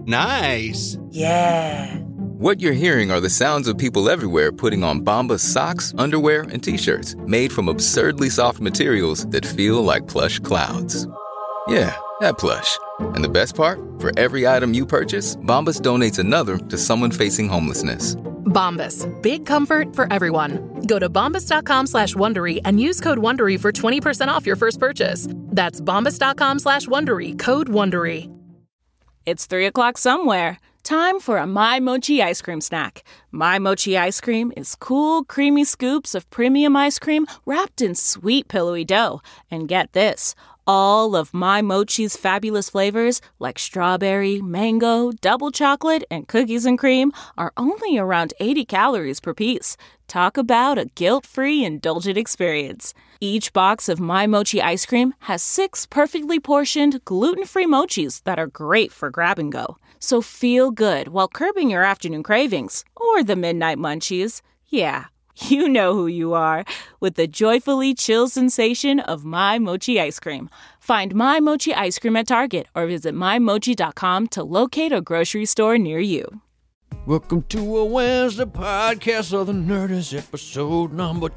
Nice. Yeah. What you're hearing are the sounds of people everywhere putting on Bombas socks, underwear, and T-shirts made from absurdly soft materials that feel like plush clouds. Yeah, that plush. And the best part? For every item you purchase, Bombas donates another to someone facing homelessness. Bombas. Big comfort for everyone. Go to bombas.com/Wondery and use code Wondery for 20% off your first purchase. That's bombas.com/Wondery, code Wondery. It's 3 o'clock somewhere. Time for a My Mochi ice cream snack. My Mochi ice cream is cool, creamy scoops of premium ice cream wrapped in sweet, pillowy dough. And get this, all of My Mochi's fabulous flavors, like strawberry, mango, double chocolate, and cookies and cream, are only around 80 calories per piece. Talk about a guilt-free, indulgent experience. Each box of My Mochi ice cream has 6 perfectly portioned, gluten-free mochis that are great for grab and go. So feel good while curbing your afternoon cravings, or the midnight munchies. Yeah, you know who you are, with the joyfully chill sensation of My Mochi ice cream. Find My Mochi ice cream at Target or visit MyMochi.com to locate a grocery store near you. Welcome to a Wednesday podcast of the Nerdist, episode number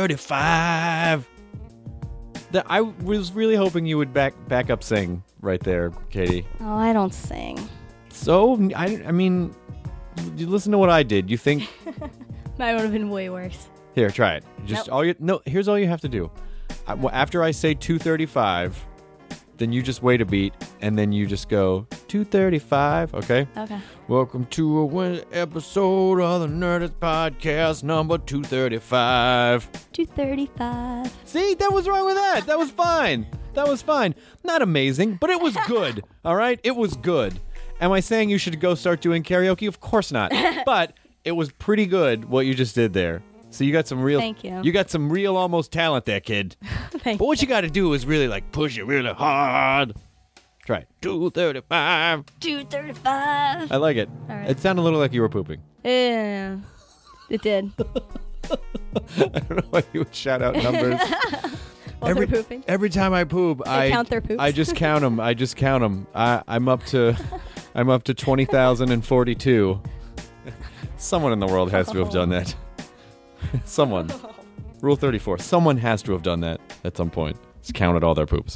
235. I was really hoping you would back up sing right there, Katie. Oh, I don't sing. So, I mean, you listen to what I did. You think... Mine would have been way worse. Here, try it. Just nope. Here's all you have to do. After I say 235, then you just wait a beat, and then you just go 235, okay? Okay. Welcome to a Wednesday episode of the Nerdist podcast number 235. 235. See, that was wrong with that. That was fine. That was fine. Not amazing, but it was good. All right? It was good. Am I saying you should go start doing karaoke? Of course not. But it was pretty good what you just did there. So you got some real... Thank you. You got some real almost talent there, kid. Thank But what you got to do is really like push it really hard. Try it. 235. 235. I like it. All right. It sounded a little like you were pooping. Yeah, it did. I don't know why you would shout out numbers. While they're pooping. Every time I poop, They count their poops? I just count them. I'm up to 20,042. Someone in the world has to have done that. Someone. Rule 34. Someone has to have done that at some point. Just counted all their poops.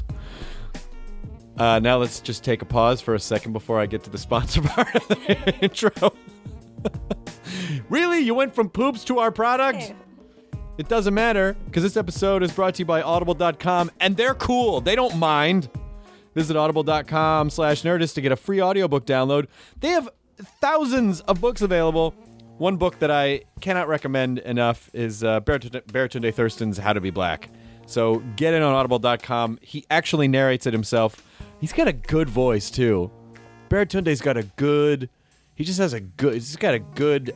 Now let's just take a pause for a second before I get to the sponsor part of the intro. Really? You went from poops to our product? Hey. It doesn't matter, because this episode is brought to you by Audible.com, and they're cool. They don't mind. Visit audible.com/nerdist to get a free audiobook download. They have thousands of books available. One book that I cannot recommend enough is Baratunde Thurston's How to Be Black. So get in on audible.com. He actually narrates it himself. He's got a good voice, too. Baratunde's got a good... He's got a good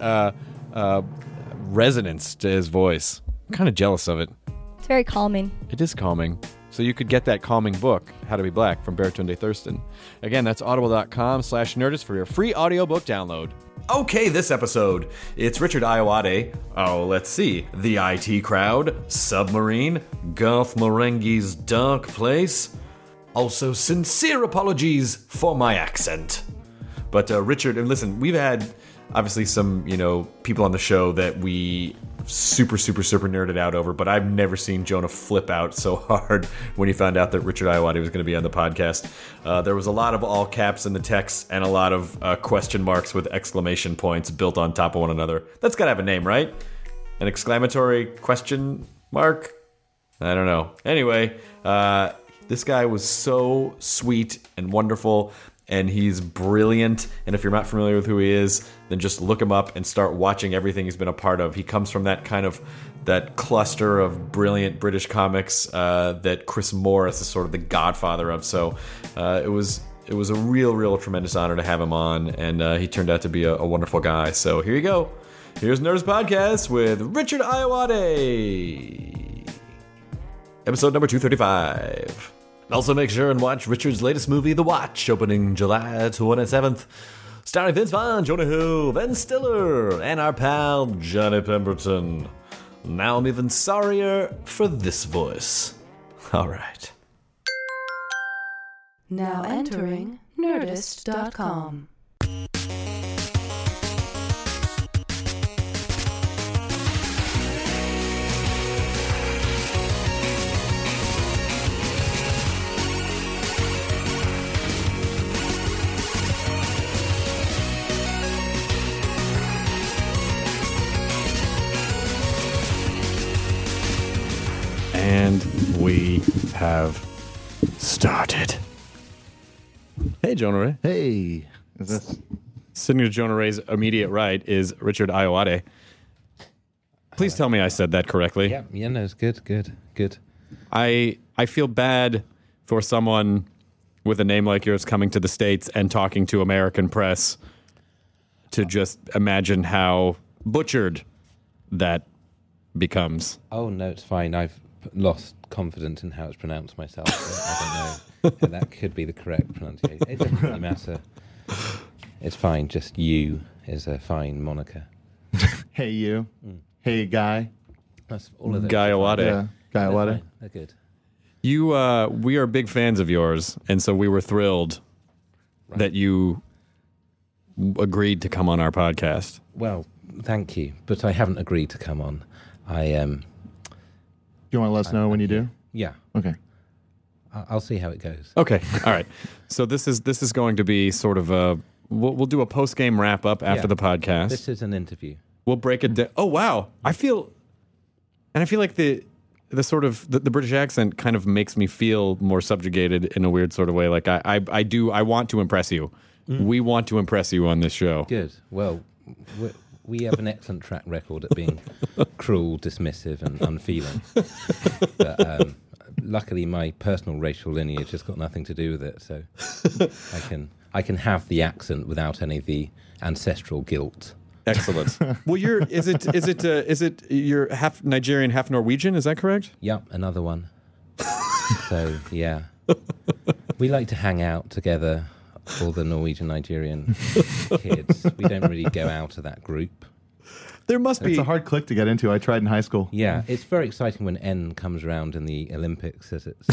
resonance to his voice. I'm kind of jealous of it. It's very calming. It is calming. So you could get that calming book, How to Be Black, from Baratunde Thurston. Again, that's audible.com/nerdist for your free audiobook download. Okay, this episode, it's Richard Ayoade, let's see, The IT Crowd, Submarine, Garth Marenghi's Dark Place. Also, sincere apologies for my accent. But Richard, and listen, we've had obviously some, people on the show that we super nerded out over, but I've never seen Jonah flip out so hard when he found out that Richard Ayoade was going to be on the podcast. There was a lot of all caps in the text and a lot of question marks with exclamation points built on top of one another. That's got to have a name, right? An exclamatory question mark? I don't know. Anyway, this guy was so sweet and wonderful, and he's brilliant. And if you're not familiar with who he is, then just look him up and start watching everything he's been a part of. He comes from that cluster of brilliant British comics that Chris Morris is sort of the godfather of. So it was a real tremendous honor to have him on, and he turned out to be a wonderful guy. So here you go. Here's Nerdist Podcast with Richard Ayoade. Episode number 235. Also make sure and watch Richard's latest movie, The Watch, opening July 27th. Starring Vince Vaughn, Jonah Hill, Ben Stiller, and our pal Johnny Pemberton. Now I'm even sorrier for this voice. All right. Now entering Nerdist.com. have started. Hey, Jonah Ray. Hey, is this? Sitting to Jonah Ray's immediate right is Richard Ayoade. Please tell me I said that correctly. Yeah, no, it's good. I feel bad for someone with a name like yours coming to the States and talking to American press to just imagine how butchered that becomes. Oh, no, it's fine. I've lost confidence in how it's pronounced myself. I don't know. That could be the correct pronunciation. It doesn't really matter. It's fine. Just you is a fine moniker. Hey, you. Hey, guy. That's all of those. Guy Awade. Yeah, guy. They're What? fine. They're good. We are big fans of yours, and so we were thrilled that you agreed to come on our podcast. Well, thank you, but I haven't agreed to come on. Do you want to let us know when you do? Yeah, Okay. I'll see how it goes. Okay, all right. So this is going to be sort of a we'll do a post game wrap up after Yeah. the podcast. This is an interview. We'll break it down. Oh wow, I feel like the sort of the British accent kind of makes me feel more subjugated in a weird sort of way. Like I want to impress you. We want to impress you on this show. Good. Well, we have an excellent track record at being cruel, dismissive, and unfeeling. But luckily, my personal racial lineage has got nothing to do with it, so I can have the accent without any of the ancestral guilt. Excellent. Well, is it you're half Nigerian, half Norwegian? Is that correct? Yep, another one. So yeah, we like to hang out together, all the Norwegian-Nigerian kids. We don't really go out of that group. There must be. It's a hard click to get into. I tried in high school. Yeah, it's very exciting when N comes around in the Olympics, as it's.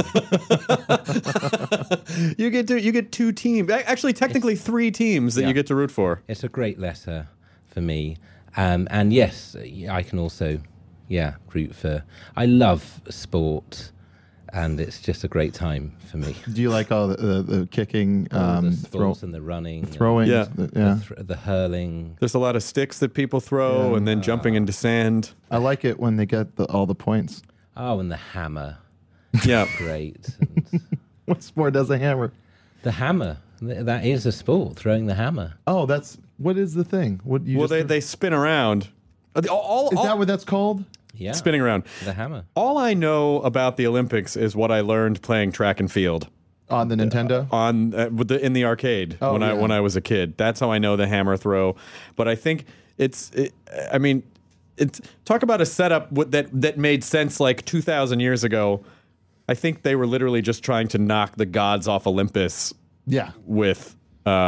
You get two teams. Actually, technically three teams that Yeah. you get to root for. It's a great letter for me, and yes, I can also, root for. I love sport, and it's just a great time for me. Do you like all the kicking, All the sports and the running, and throwing? Yeah. the hurling. There's a lot of sticks that people throw, and then jumping into sand. I like it when they get all the points. Oh, and the hammer. Yeah. Great. And What sport does a hammer? the hammer. That is a sport, throwing the hammer. Oh, what is the thing? What you Well, just they spin around. is that what that's called? Yeah. Spinning around. The hammer. All I know about the Olympics is what I learned playing track and field On the Nintendo? on in the arcade Oh, when I was a kid. That's how I know the hammer throw. But I think it's talk about a setup that made sense like 2,000 years ago. I think they were literally just trying to knock the gods off Olympus Yeah. with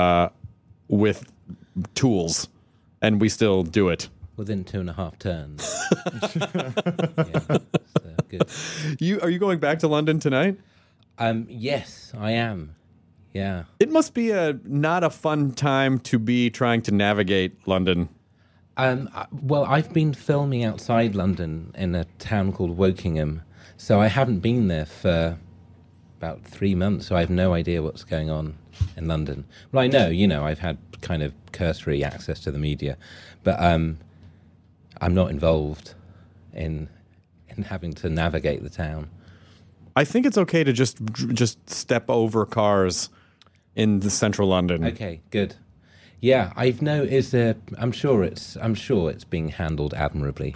tools, and we still do it. Within 2.5 turns. Yeah, so good. Are you going back to London tonight? Yes, I am. Yeah. It must be not a fun time to be trying to navigate London. Well, I've been filming outside London in a town called Wokingham, so I haven't been there for about 3 months, so I have no idea what's going on in London. Well, I know, I've had kind of cursory access to the media, but I'm not involved in having to navigate the town. I think it's okay to just step over cars in the central London. Okay, good. Yeah, I'm sure it's being handled admirably.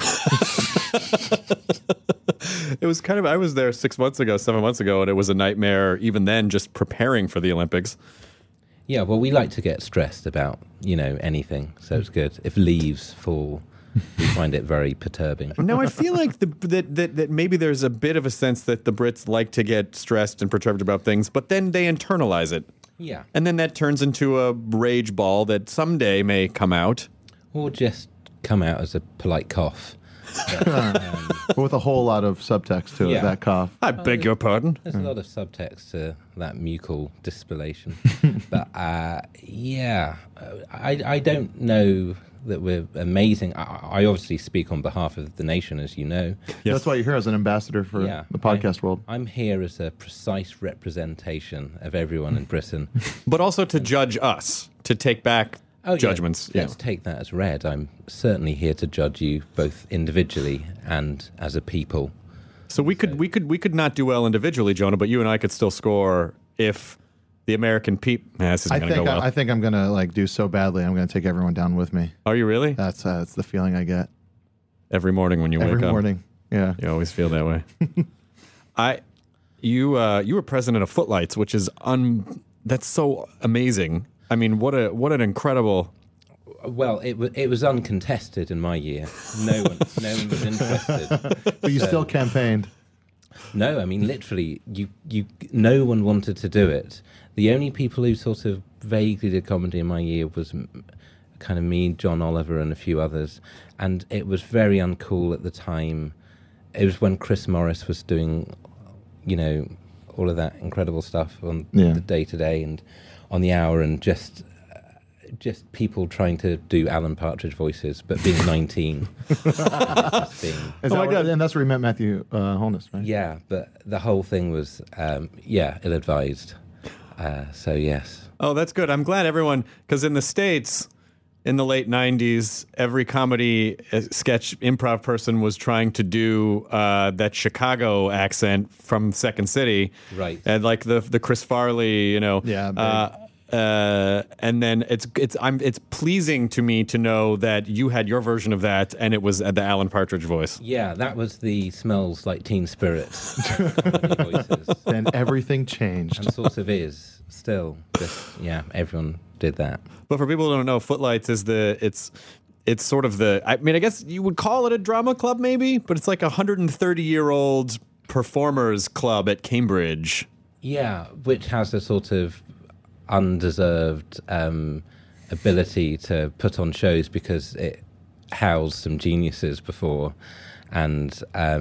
It was I was there 7 months ago, and it was a nightmare even then just preparing for the Olympics. Yeah, well, we like to get stressed about, anything, so it's good. If leaves fall, we find it very perturbing. Now, I feel like that maybe there's a bit of a sense that the Brits like to get stressed and perturbed about things, but then they internalize it. Yeah. And then that turns into a rage ball that someday may come out. Or just come out as a polite cough. With a whole lot of subtext to it, Yeah. that cough. I beg your pardon. There's a lot of subtext to that mucal distillation. But, I don't know that we're amazing. I obviously speak on behalf of the nation, as you know. Yes. That's why you're here as an ambassador for the podcast world. I'm here as a precise representation of everyone in Britain. But also to judge us, to take back judgments. Yeah. Let's take that as read. I'm certainly here to judge you both individually and as a people. So we could not do well individually, Jonah, but you and I could still score if the American this isn't going to go well. I think I'm going to do so badly. I'm going to take everyone down with me. Are you really? That's the feeling I get every morning when you wake up. Every morning, yeah. You always feel that way. You were president of Footlights, which is that's so amazing. I mean, what an incredible. Well, it was uncontested in my year. No one was interested. But you still campaigned. No, I mean literally, no one wanted to do it. The only people who sort of vaguely did comedy in my year was kind of me, John Oliver, and a few others, and it was very uncool at the time. It was when Chris Morris was doing, all of that incredible stuff on the Day Today and on the Hour, and just people trying to do Alan Partridge voices, but being 19. And that's where you met Matthew Holness, right? Yeah, but the whole thing was, ill-advised. So, yes. Oh, that's good. I'm glad everyone, because in the States, in the late 90s, every comedy sketch improv person was trying to do that Chicago accent from Second City. Right. And like the Chris Farley, Yeah. And then it's pleasing to me to know that you had your version of that, and it was the Alan Partridge voice. Yeah, that was the Smells Like Teen Spirit voices. Then everything changed. And sort of is still. Everyone did that. But for people who don't know, Footlights is it's sort of I guess you would call it a drama club maybe, but it's like a 130-year-old performers club at Cambridge. Yeah, which has a sort of undeserved ability to put on shows because it housed some geniuses before, and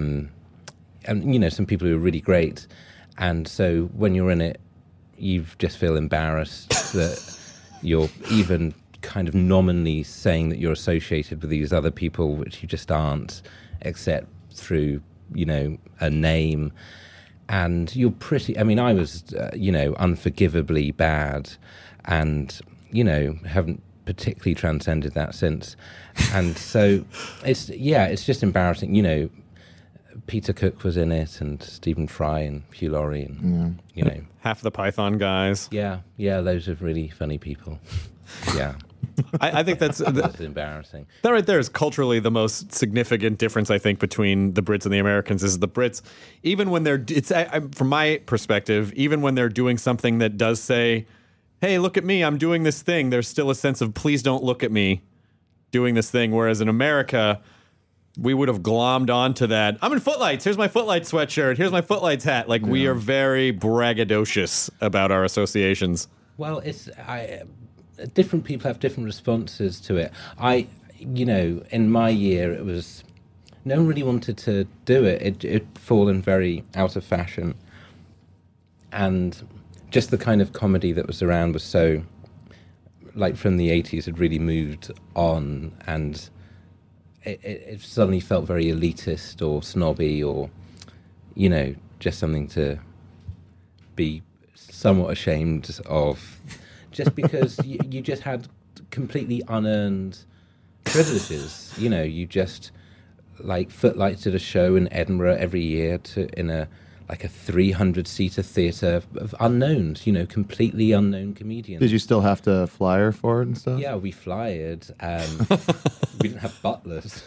some people who are really great, and so when you're in it, you just feel embarrassed that you're even kind of nominally saying that you're associated with these other people, which you just aren't, except through a name. And you're pretty. I mean, I was, unforgivably bad, and haven't particularly transcended that since. And so it's just embarrassing. Peter Cook was in it, and Stephen Fry, and Hugh Laurie, and half the Python guys. Yeah, loads of really funny people. Yeah. I think that's embarrassing. That right there is culturally the most significant difference, I think, between the Brits and the Americans. Is the Brits, even when from my perspective, even when they're doing something that does say, "Hey, look at me, I'm doing this thing," there's still a sense of "Please don't look at me doing this thing." Whereas in America, we would have glommed onto that. I'm in Footlights. Here's my Footlights sweatshirt. Here's my Footlights hat. Like we are very braggadocious about our associations. Well, different people have different responses to it. In my year, it was no one really wanted to do it. It'd fallen very out of fashion, and just the kind of comedy that was around was so, like from the 80s, had really moved on, and it suddenly felt very elitist or snobby, or just something to be somewhat ashamed of. Just because you just had completely unearned privileges. You just, like, Footlights did a show in Edinburgh every year in a 300-seater theatre of unknowns, completely unknown comedians. Did you still have to flyer for it and stuff? Yeah, we flyered. We didn't have butlers.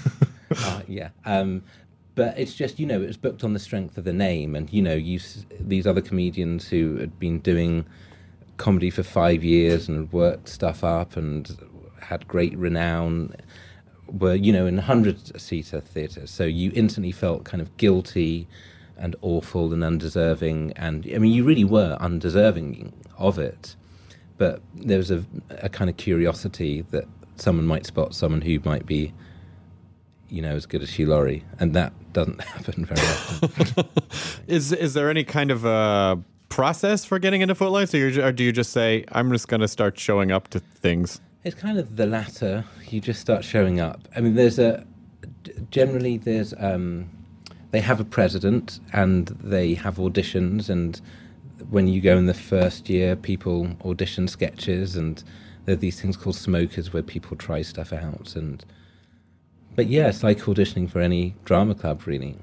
But it's just, it was booked on the strength of the name. And, these other comedians who had been doing comedy for 5 years and worked stuff up and had great renown were, in 100-seater theatres. So you instantly felt kind of guilty and awful and undeserving. And, I mean, you really were undeserving of it. But there was a kind of curiosity that someone might spot someone who might be, as good as Hugh Laurie. And that doesn't happen very often. Is there any kind of process for getting into Footlights, or do you just say, I'm just going to start showing up to things? It's kind of the latter. You just start showing up. I mean, generally they have a president and they have auditions, and when you go in the first year, people audition sketches, and there are these things called smokers where people try stuff out. But yeah, it's like auditioning for any drama club, really.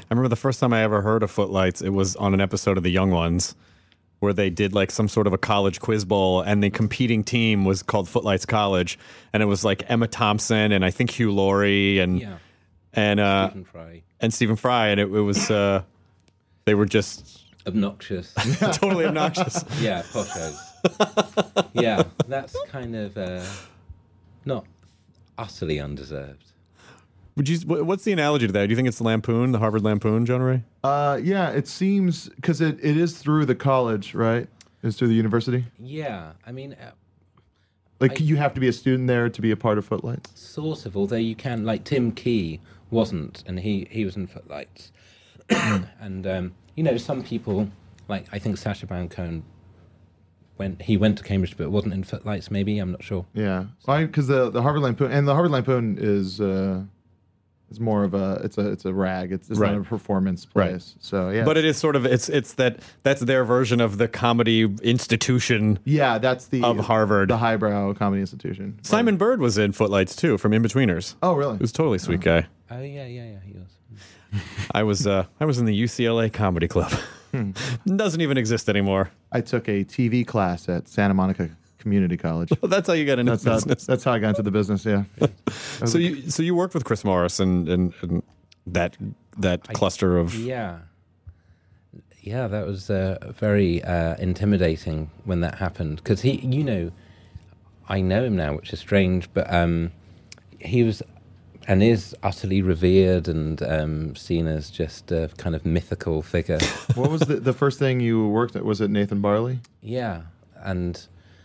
I remember the first time I ever heard of Footlights, it was on an episode of The Young Ones, where they did like some sort of a college quiz bowl, and the competing team was called Footlights College, and it was like Emma Thompson and I think Hugh Laurie and Stephen Fry, and it was they were just obnoxious, totally obnoxious. Yeah, poshos. Yeah, that's kind of not utterly undeserved. What's the analogy to that? Do you think it's the Lampoon, the Harvard Lampoon, John Ray? Yeah, it seems because it is through the college, right? It's through the university. Yeah, I mean, you have to be a student there to be a part of Footlights. Sort of, although you can, like Tim Key wasn't, and he was in Footlights, and some people, like I think Sacha Baron Cohen, went to Cambridge, but wasn't in Footlights. Maybe, I'm not sure. Yeah, because the Harvard Lampoon, and the Harvard Lampoon is. It's more of it's a rag. It's not a performance place. Right. So yeah. But it is sort of it's that's their version of the comedy institution. Yeah, that's of Harvard, the highbrow comedy institution. Simon Bird was in Footlights too, from In-Betweeners. Oh really? He was a totally sweet guy. Oh yeah, he was. I was in the UCLA Comedy Club. Doesn't even exist anymore. I took a TV class at Santa Monica Community College. Well, that's how you got into business. That's how I got into the business. Yeah. So you worked with Chris Morris and that cluster of yeah, that was very intimidating when that happened because I know him now, which is strange, but he was and is utterly revered and seen as just a kind of mythical figure. What was the first thing you worked at? Was it Nathan Barley? Yeah, and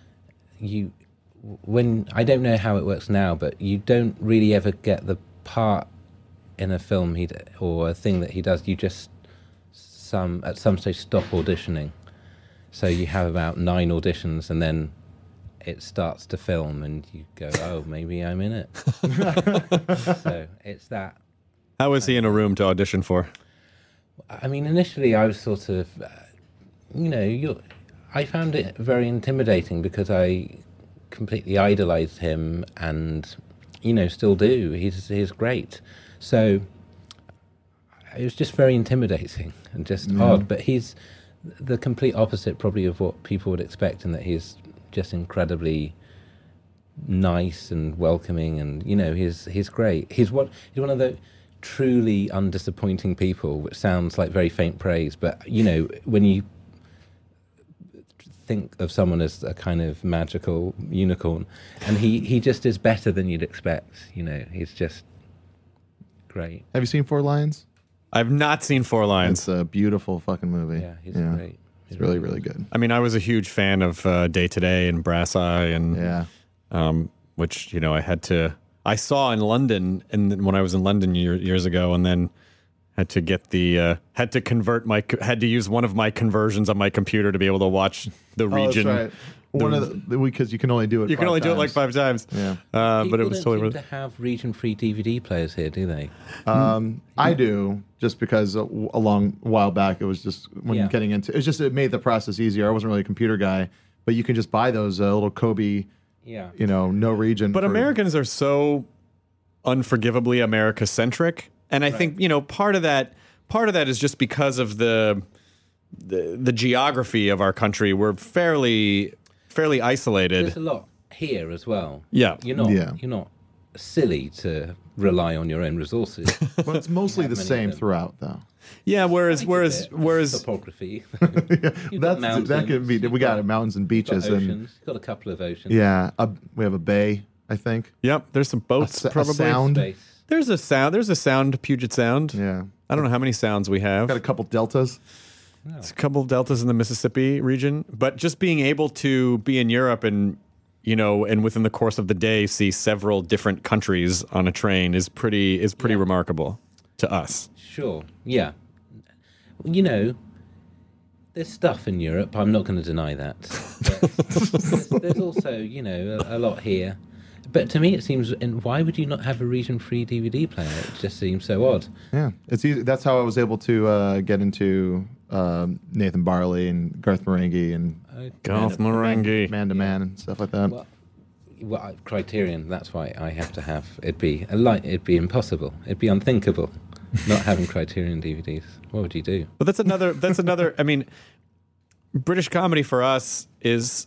when I don't know how it works now, but you don't really ever get the part in a film or a thing that he does. You just at some stage stop auditioning. So you have about 9 auditions, and then it starts to film, and you go, "Oh, maybe I'm in it." So it's that. How was he in a room to audition for? I mean, initially I was sort of, I found it very intimidating because I completely idolized him and, still do. He's great. So it was just very intimidating and just odd. But he's the complete opposite probably of what people would expect, in that he's just incredibly nice and welcoming, and, he's great. He's one of the truly undisappointing people, which sounds like very faint praise, but, when you think of someone as a kind of magical unicorn, and he just is better than you'd expect. He's just great. Have you seen Four Lions? I've not seen Four Lions. It's a beautiful fucking movie. Yeah, he's great. It's really, really good. I mean, I was a huge fan of Day to Day and Brass Eye, and which I saw in London, and when I was in London years ago, and then had to use one of my conversions on my computer to be able to watch the region. Oh, that's right. Because you can only do it. You can only do it like 5 times. Yeah, but it was totally worth it. To have region-free DVD players here, do they? I do, just because a while back it was just getting into it made the process easier. I wasn't really a computer guy, but you can just buy those little Kobe. Yeah. No region. But Americans are so unforgivably America-centric. And I think, part of that is just because of the geography of our country. We're fairly isolated. There's a lot here as well. Yeah. You're not silly to rely on your own resources. Well, it's mostly the same throughout, though. Yeah, whereas topography. that could be. We got mountains and beaches and got a couple of oceans. Yeah, we have a bay, I think. Yep, there's some boats. Probably a sound. Space. There's a sound, Puget Sound. Yeah. I don't know how many sounds we have. Got a couple deltas. It's a couple deltas in the Mississippi region. But just being able to be in Europe and, and within the course of the day see several different countries on a train is pretty remarkable to us. Sure. Yeah. There's stuff in Europe. I'm not going to deny that. There's also, a lot here. But to me, it seems, and why would you not have a region-free DVD player? It just seems so odd. Yeah, it's easy. That's how I was able to get into Nathan Barley and Garth Marenghi and Garth Marenghi, Man to Man, and stuff like that. Well, Criterion. That's why I have to have. It'd be impossible. It'd be unthinkable. not having Criterion DVDs. What would you do? But that's another. I mean, British comedy for us is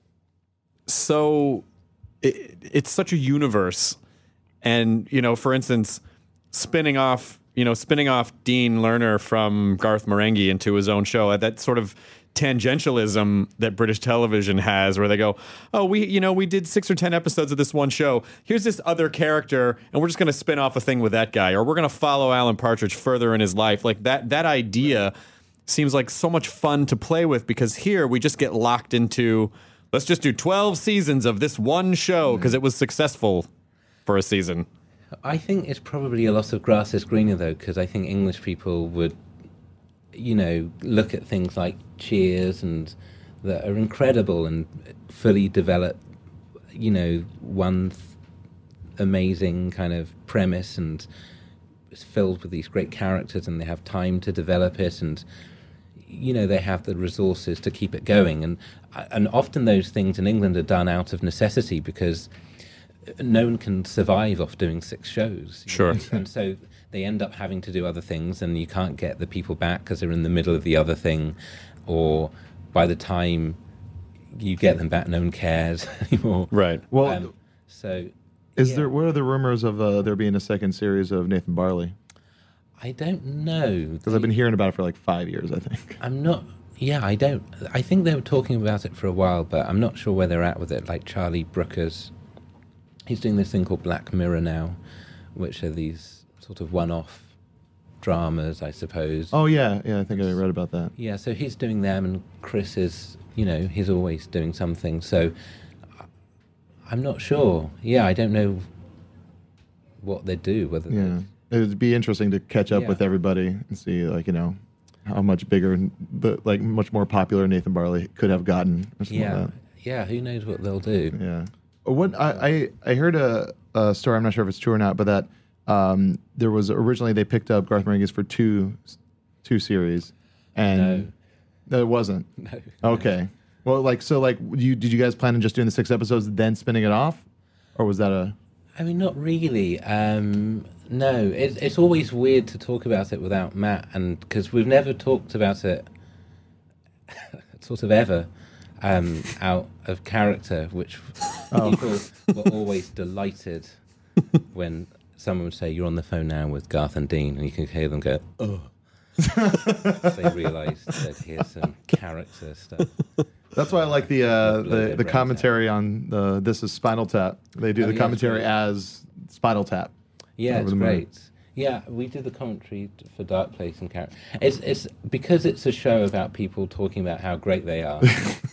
so. It's such a universe, and for instance, spinning off Dean Lerner from Garth Marenghi into his own show, that sort of tangentialism that British television has, where they go, oh, we did 6 or 10 episodes of this one show. Here's this other character, and we're just going to spin off a thing with that guy, or we're going to follow Alan Partridge further in his life. Like that idea seems like so much fun to play with, because here we just get locked into, let's just do 12 seasons of this one show because it was successful for a season. I think it's probably a lot of grass is greener, though, because I think English people would, look at things like Cheers and that are incredible and fully developed, one amazing kind of premise, and it's filled with these great characters, and they have time to develop it, and they have the resources to keep it going. And often those things in England are done out of necessity, because no one can survive off doing 6 shows. Sure. And so they end up having to do other things, and you can't get the people back because they're in the middle of the other thing, or by the time you get them back, no one cares anymore. Right. Well, what are the rumors of there being a second series of Nathan Barley? I don't know. Because I've been hearing about it for like 5 years, I think. I think they were talking about it for a while, but I'm not sure where they're at with it. Like Charlie Brooker's, he's doing this thing called Black Mirror now, which are these sort of one-off dramas, I suppose. Oh, yeah, I think I read about that. Yeah, so he's doing them, and Chris is, he's always doing something. So I'm not sure. Yeah, I don't know what they do. It would be interesting to catch up with everybody and see, how much bigger, much more popular Nathan Barley could have gotten. Or something like that. Yeah, who knows what they'll do. Yeah. What I heard a story, I'm not sure if it's true or not, but that there was originally they picked up Garth Marenghi's for two series, and no, it wasn't. No. Okay. Well, did you guys plan on just doing the 6 episodes then spinning it off, or was that a? I mean, not really. No, it's always weird to talk about it without Matt, and because we've never talked about it sort of ever out of character, which people were always delighted when someone would say, "You're on the phone now with Garth and Dean," and you can hear them go, "Oh." They realised that here's some character stuff. That's why I like the commentary on This Is Spinal Tap. They do the commentary as Spinal Tap. Yeah, it's great. Yeah, we do the commentary for Dark Place and character. It's because it's a show about people talking about how great they are.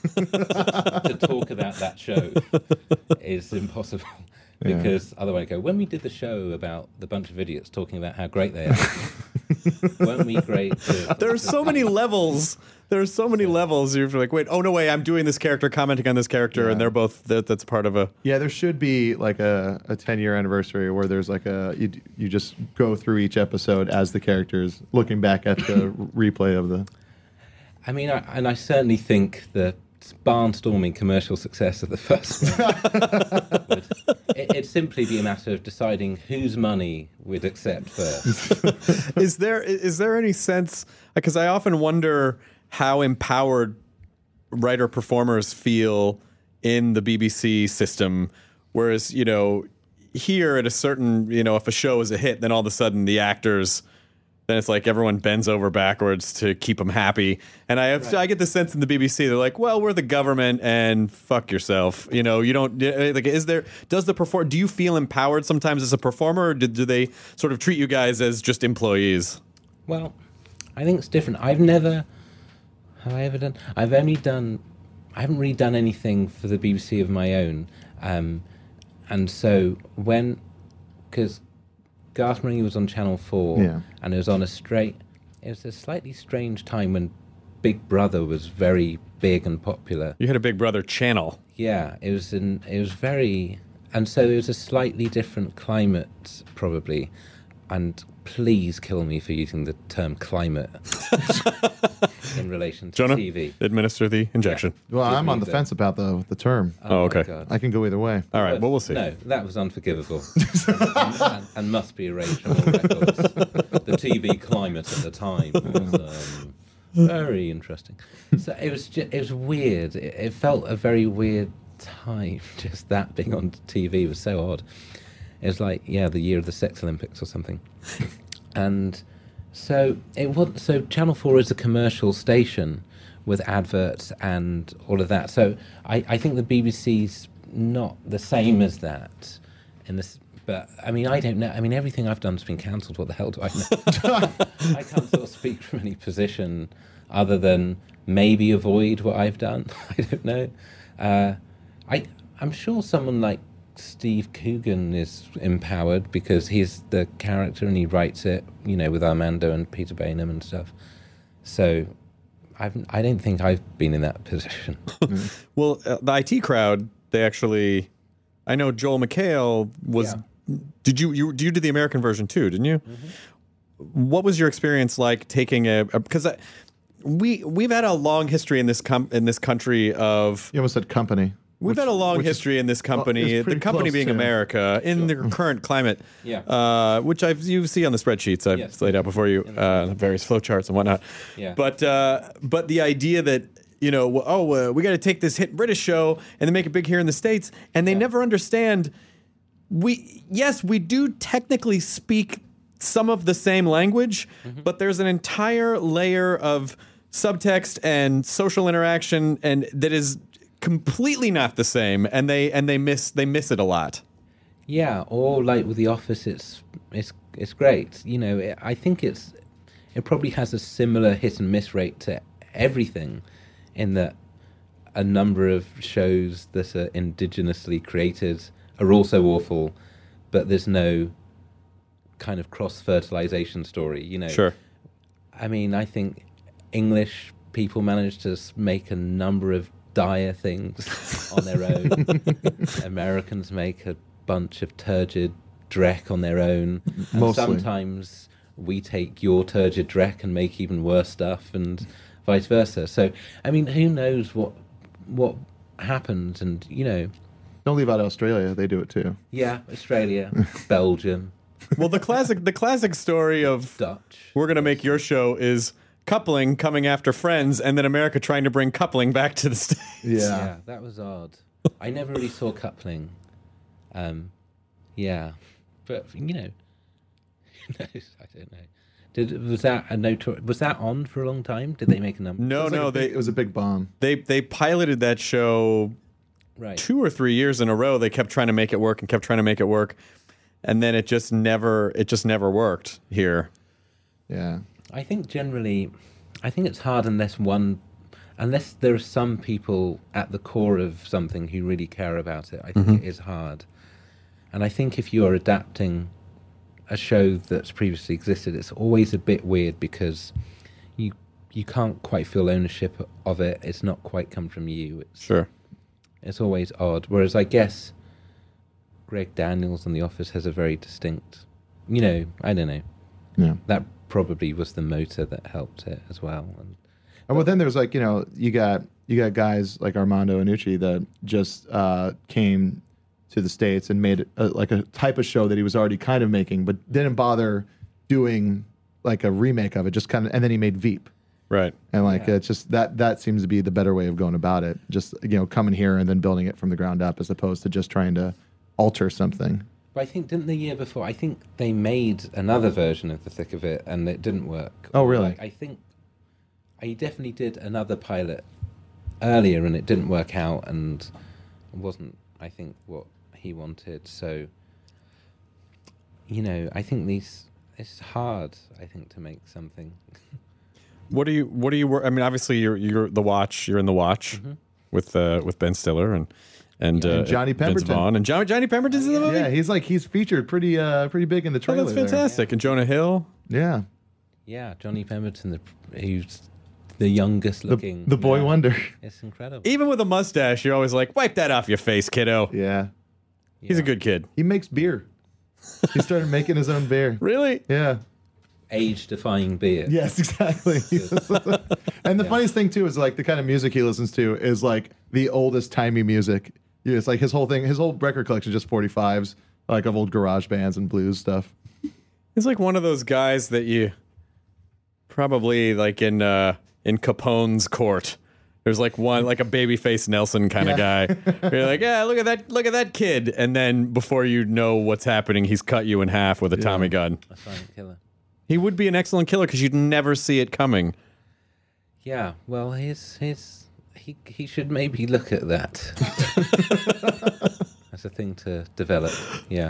To talk about that show is impossible. Because otherwise I go, when we did the show about the bunch of idiots talking about how great they are, weren't we great? There are so many levels. There are so many levels. You're like, wait, oh no way, I'm doing this character, commenting on this character, and they're both, that's part of a... Yeah, there should be like a 10-year anniversary where there's like you just go through each episode as the characters, looking back at the replay of the... I mean, I certainly think the barnstorming commercial success of the first one it'd simply be a matter of deciding whose money we'd accept first. Is there any sense, because I often wonder how empowered writer performers feel in the BBC system, whereas here at a certain, if a show is a hit, then all of a sudden the actors, then it's like everyone bends over backwards to keep them happy. And I get the sense in the BBC, they're like, well, we're the government and fuck yourself. You don't, like, do you feel empowered sometimes as a performer, or do they sort of treat you guys as just employees? Well, I think it's different. I haven't really done anything for the BBC of my own. And so because Garth Marenghi was on Channel 4, and it was on a slightly strange time when Big Brother was very big and popular. You had a Big Brother channel. Yeah, it was very, and so it was a slightly different climate probably, and please kill me for using the term climate in relation to Jonah, TV. administer the injection. Well, I'm on the fence about the term. Oh, okay. God. I can go either way. All right, well, we'll see. No, that was unforgivable and must be erased from all records. The TV climate at the time was very interesting. So it was weird. It felt a very weird time. Just that being on TV was so odd. It was like, the year of the Sex Olympics or something. And so it was. So Channel 4 is a commercial station with adverts and all of that. So I think the BBC's not the same as that in this. But I mean, I don't know. I mean, everything I've done has been cancelled. What the hell do I know? I can't sort of speak from any position other than maybe avoid what I've done. I don't know. I'm sure someone like Steve Coogan is empowered because he's the character and he writes it, with Armando and Peter Bainham and stuff. So I don't think I've been in that position. Well, the IT crowd, they actually, I know Joel McHale was. Yeah. Did you do the American version too? Didn't you? Mm-hmm. What was your experience like taking because we've had a long history in this country of. You almost said company. We've had a long history in this company, the company being America, in the current climate, which you see on the spreadsheets I've laid out before you, various flowcharts and whatnot. Yeah. But the idea that, we got to take this hit British show and then make it big here in the States, and they never understand. We do technically speak some of the same language, but there's an entire layer of subtext and social interaction and that is completely not the same, and they miss it a lot. Yeah, or like with The Office, it's great. I think it probably has a similar hit and miss rate to everything, in that a number of shows that are indigenously created are also awful, but there's no kind of cross-fertilization story. Sure. I mean, I think English people manage to make a number of dire things on their own. Americans make a bunch of turgid dreck on their own. And sometimes we take your turgid dreck and make even worse stuff, and vice versa. So, I mean, who knows what happens? And don't leave out Australia; they do it too. Yeah, Australia, Belgium. Well, the classic story of Dutch. We're going to make your show is coupling coming after Friends, and then America trying to bring coupling back to the States. Yeah, that was odd. I never really saw coupling. Yeah, but who knows? I don't know. Was that on for a long time? Did they make a number? No, it was a big bomb. They piloted that show 2 or 3 years in a row. They kept trying to make it work and kept trying to make it work, and then it just never worked here. Yeah. I think generally, it's hard unless there are some people at the core of something who really care about it. I think it is hard. And I think if you are adapting a show that's previously existed, it's always a bit weird because you can't quite feel ownership of it. It's not quite come from you. Sure. It's always odd. Whereas I guess Greg Daniels on The Office has a very distinct, I don't know. Yeah. That probably was the motor that helped it as well. Well, then there's you got guys like Armando Iannucci that just came to the States and made a type of show that he was already kind of making, but didn't bother doing like a remake of it. Just kind of, and then he made Veep. Right. And it's just that seems to be the better way of going about it. Just coming here and then building it from the ground up, as opposed to just trying to alter something. But I think, didn't the year before, they made another version of The Thick of It and it didn't work. Oh, really? I think he definitely did another pilot earlier and it didn't work out and it wasn't, I think, what he wanted. So, I think it's hard, I think, to make something. What do you, I mean, obviously you're in The Watch with Ben Stiller and Johnny Pemberton. Vaughn. And Johnny Pemberton's in the movie? Yeah, he's featured pretty big in the trailer. Oh, that's fantastic. And Jonah Hill? Yeah. Yeah, Johnny Pemberton, who's the youngest looking. The boy wonder. It's incredible. Even with a mustache, you're always like, wipe that off your face, kiddo. Yeah. He's a good kid. He makes beer. He started making his own beer. Really? Yeah. age-defying beer. Yes, exactly. And the funniest thing too is like the kind of music he listens to is like the oldest timey music. Yeah, it's like his whole record collection is just 45s, like of old garage bands and blues stuff. He's like one of those guys that you probably like in Capone's court. There's like one, like a babyface Nelson kind of guy. You're like, yeah, look at that kid, and then before you know what's happening, he's cut you in half with a Tommy gun. A silent killer. He would be an excellent killer because you'd never see it coming. Yeah, well, he should maybe look at that as a thing to develop. Yeah.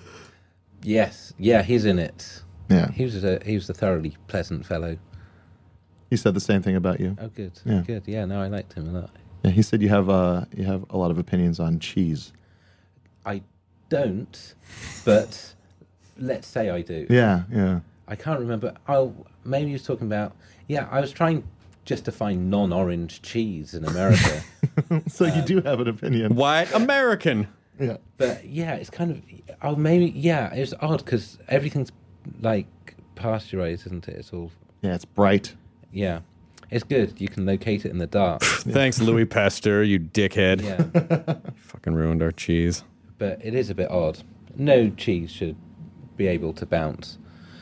Yes. Yeah, he's in it. Yeah. He was a thoroughly pleasant fellow. He said the same thing about you. Oh, good. Yeah. Good. Yeah, no, I liked him a lot. Yeah, he said you have a lot of opinions on cheese. I don't, but let's say I do. Yeah, yeah. I can't remember. Oh, maybe he was talking about... Yeah, I was trying just to find non-orange cheese in America. So you do have an opinion. White American. Yeah. But yeah, it's kind of... Oh, maybe... Yeah, it's odd because everything's like pasteurized, isn't it? It's all... Yeah, it's bright. Yeah. It's good. You can locate it in the dark. Thanks, Louis Pasteur, you dickhead. Yeah. You fucking ruined our cheese. But it is a bit odd. No cheese should be able to bounce.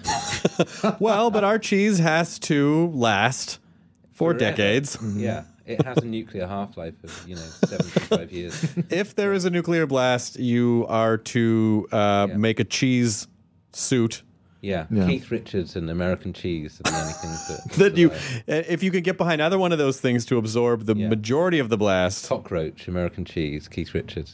Well, but our cheese has to last for Forever. decades. Yeah. It has a nuclear half-life of, 75 years. If there is a nuclear blast, you are to make a cheese suit. Yeah. Keith Richards and American cheese are the only things that you, if you can get behind either one of those things to absorb the majority of the blast. Cockroach, American cheese, Keith Richards.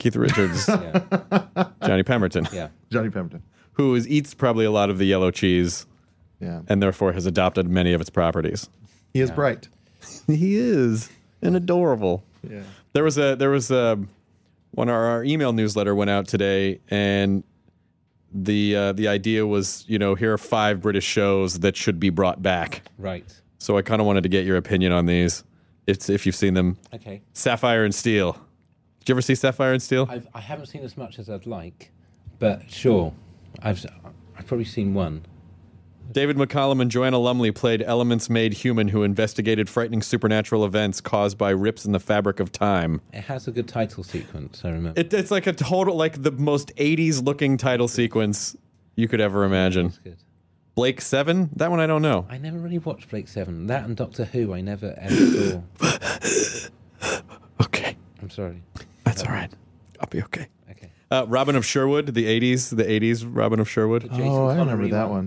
Johnny Pemberton. Yeah. Johnny Pemberton. Who eats probably a lot of the yellow cheese. Yeah. And therefore has adopted many of its properties. He is bright. He is. And adorable. Yeah. There was when our email newsletter went out today, and the idea was, here are 5 British shows that should be brought back. Right. So I kind of wanted to get your opinion on these, if you've seen them. Okay. Sapphire and Steel. Did you ever see Sapphire and Steel? I haven't seen as much as I'd like, but sure. I've probably seen one. David McCallum and Joanna Lumley played elements made human who investigated frightening supernatural events caused by rips in the fabric of time. It has a good title sequence, I remember. It's like a total, like the most 80s looking title sequence you could ever imagine. That's good. Blake 7? That one I don't know. I never really watched Blake 7. That and Doctor Who I never ever saw. Okay. I'm sorry. That's all right. I'll be okay. Okay. Robin of Sherwood, the 80s Robin of Sherwood. Oh, I remember that one.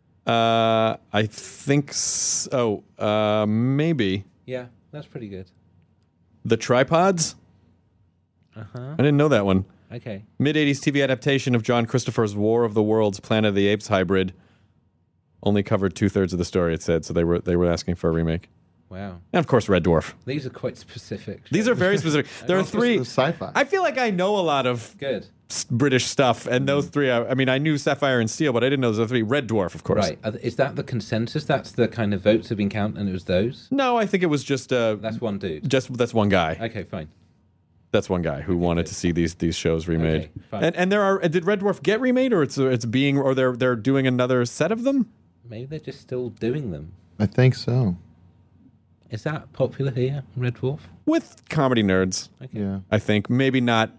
I think so. Maybe. Yeah, that's pretty good. The Tripods? Uh-huh. I didn't know that one. Okay. Mid-80s TV adaptation of John Christopher's War of the Worlds Planet of the Apes hybrid. Only covered 2/3 of the story, it said, so they were asking for a remake. Wow. And of course, Red Dwarf. These are quite specific. These are very specific. There are 3. Sci-fi. I feel like I know a lot of Good. British stuff, and those 3, I mean, I knew Sapphire and Steel, but I didn't know those other 3. Red Dwarf, of course. Right. Is that the consensus? That's the kind of votes have been counted, and it was those? No, I think it was just... that's one dude. That's one guy. Okay, fine. That's one guy who wanted to see these shows remade. Okay, fine. And there are... Did Red Dwarf get remade, or they're doing another set of them? Maybe they're just still doing them. I think so. Is that popular here, Red Dwarf? With comedy nerds. Okay. Yeah. I think maybe not.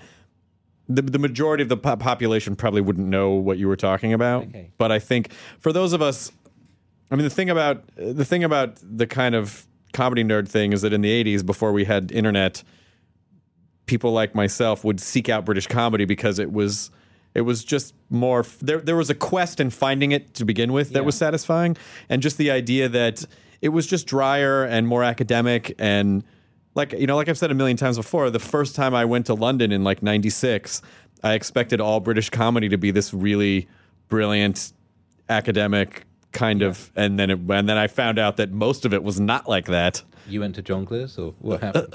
The majority of the population probably wouldn't know what you were talking about. Okay. But I think for those of us, I mean, the thing about the kind of comedy nerd thing is that in the 80s, before we had internet, people like myself would seek out British comedy because it was just more. There was a quest in finding it to begin with that was satisfying, and just the idea that it was just drier and more academic. And like I've said a million times before, the first time I went to London in like '96, I expected all British comedy to be this really brilliant academic kind of, and then I found out that most of it was not like that. You went to Jongleurs, or what happened?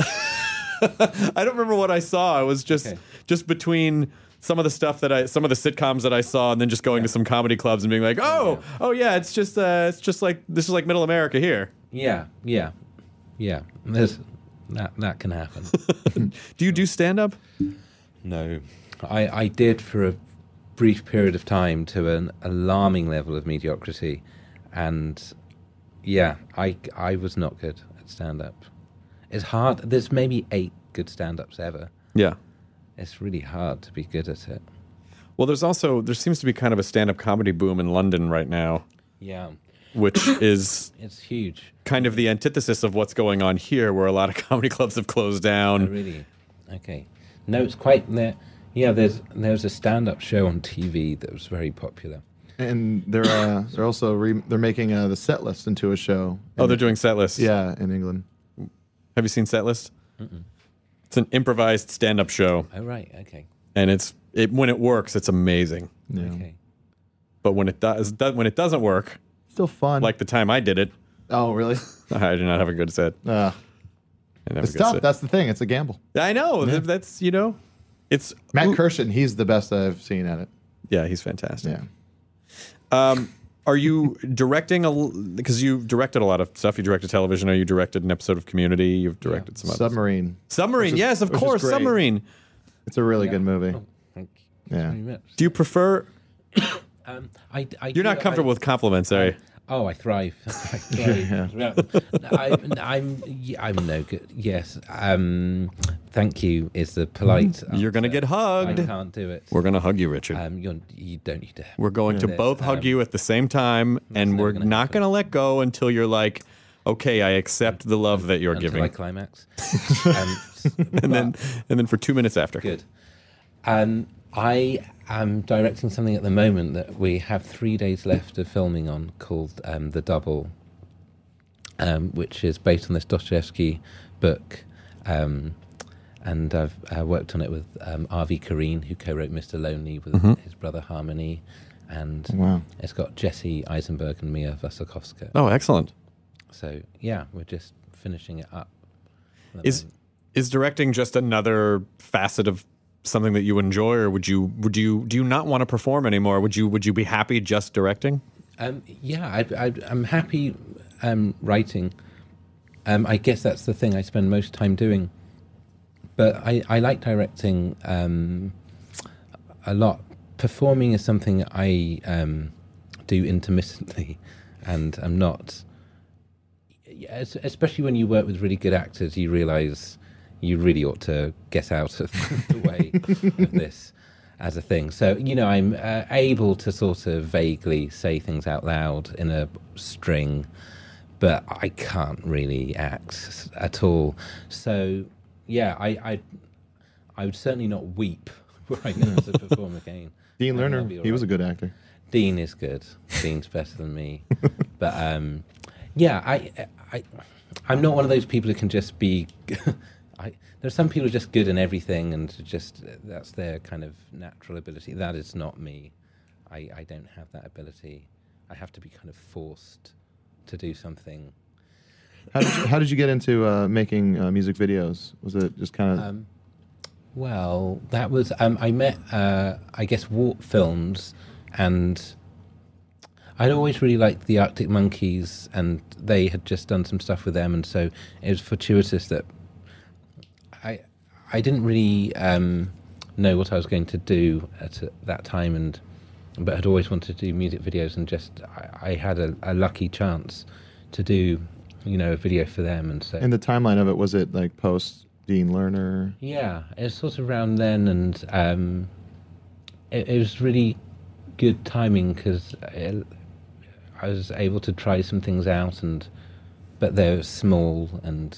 I don't remember what I saw. I was just between some of the sitcoms that I saw, and then just going to some comedy clubs and being like, oh yeah, it's just like this is like Middle America here. Yeah. There's that can happen. Do you do stand up? No, I did for a brief period of time to an alarming level of mediocrity, And yeah, I was not good at stand-up. It's hard. There's maybe 8 good stand-ups ever. Yeah. It's really hard to be good at it. Well, there seems to be kind of a stand-up comedy boom in London right now. Yeah. Which is... It's huge. Kind of the antithesis of what's going on here, where a lot of comedy clubs have closed down. Oh, really? Okay. No, it's quite... Yeah, there's a stand-up show on TV that was very popular. And they're also they're making the Set List into a show. Oh, they're doing Set List. Yeah, in England. Have you seen Set List? It's an improvised stand-up show. Oh, right. Okay. And when it works, it's amazing. Yeah. Okay. But when it doesn't work, still fun. Like the time I did it. Oh, really? I do not have a good set. It's tough. That's the thing. It's a gamble. I know. Yeah. That's it's Matt Kirshen. He's the best I've seen at it. Yeah, he's fantastic. Yeah. Are you directing because you've directed a lot of stuff? You directed television, or you directed an episode of Community? You've directed some Submarine. Submarine, yes, of course, Submarine. It's a really good movie. Oh, thank you. Yeah. Do you prefer? You're not comfortable with compliments, are you? Oh, I thrive. I thrive. I'm no good. Yes. Thank you is the polite. You're going to get hugged. I can't do it. We're going to hug you, Richard. You don't need to. We're going to both hug you at the same time, and we're not going to let go until you're like, okay, I accept the love that you're giving. Until I climax. and then for 2 minutes after. Good. I am directing something at the moment that we have 3 days left of filming on, called The Double, which is based on this Dostoevsky book. And I've worked on it with R.V. Kareen, who co-wrote Mr. Lonely with his brother Harmony. And it's got Jesse Eisenberg and Mia Wasikowska. Oh, excellent. So, yeah, we're just finishing it up. Is directing just another facet of something that you enjoy, or do you not want to perform anymore? Would you be happy just directing? Yeah, I'm happy writing. I guess that's the thing I spend most time doing. But I like directing a lot. Performing is something I do intermittently, and I'm not. Especially when you work with really good actors, you realise you really ought to get out of the way of this as a thing. So, I'm able to sort of vaguely say things out loud in a string, but I can't really act at all. So, yeah, I would certainly not weep were I going to perform again. Dean Lerner, he was a good actor. Dean is good. Dean's better than me. But, yeah, I'm not one of those people who can just be... There's some people who are just good in everything, and just that's their kind of natural ability. That is not me. I don't have that ability. I have to be kind of forced to do something. How did you get into making music videos? Was it just kind of... Well, that was... I met, I guess, Warp Films, and I'd always really liked the Arctic Monkeys, and they had just done some stuff with them, and so it was fortuitous that I didn't really know what I was going to do at that time, but had always wanted to do music videos, and just I had a lucky chance to do, a video for them, and so. In the timeline of it, was it like post Dean Lerner? Yeah, it was sort of around then, and it was really good timing because I was able to try some things out, but they're small, and